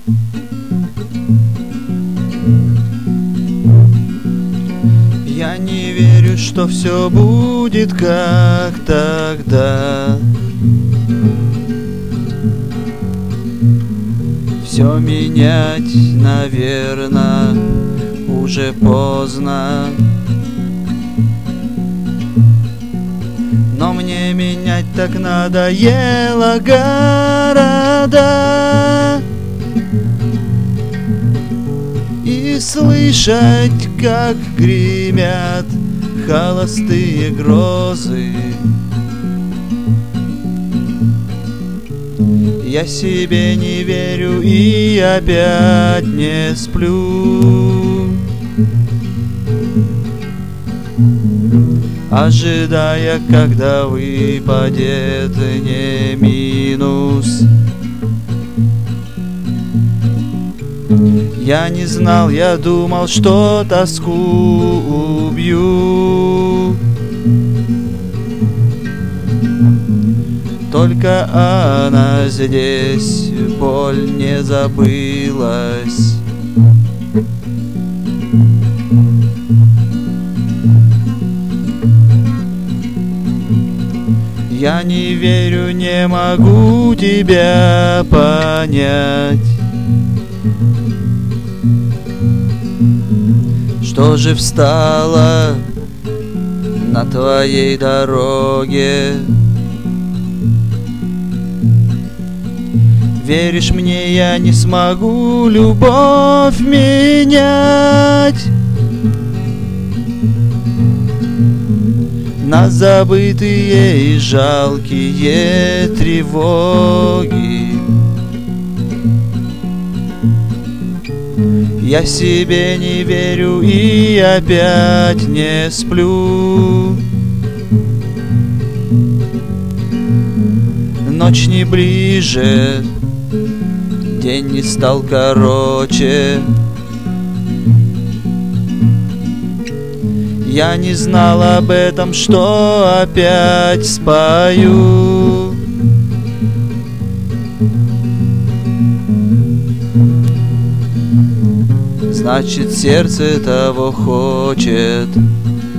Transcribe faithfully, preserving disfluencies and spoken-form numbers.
Я не верю, что все будет как тогда. Все менять, наверно, уже поздно. Но мне менять так надоело города. И слышать, как гремят холостые грозы. Я себе не верю и опять не сплю, ожидая, когда выпадет не минус. Я не знал, я думал, что тоску убью. Только она здесь, боль не забылась. Я не верю, не могу тебя понять. Что же встало на твоей дороге? Веришь мне, я не смогу любовь менять на забытые и жалкие тревоги. Я себе не верю и опять не сплю. Ночь не ближе, день не стал короче. Я не знал об этом, что опять спою. Значит, сердце того хочет.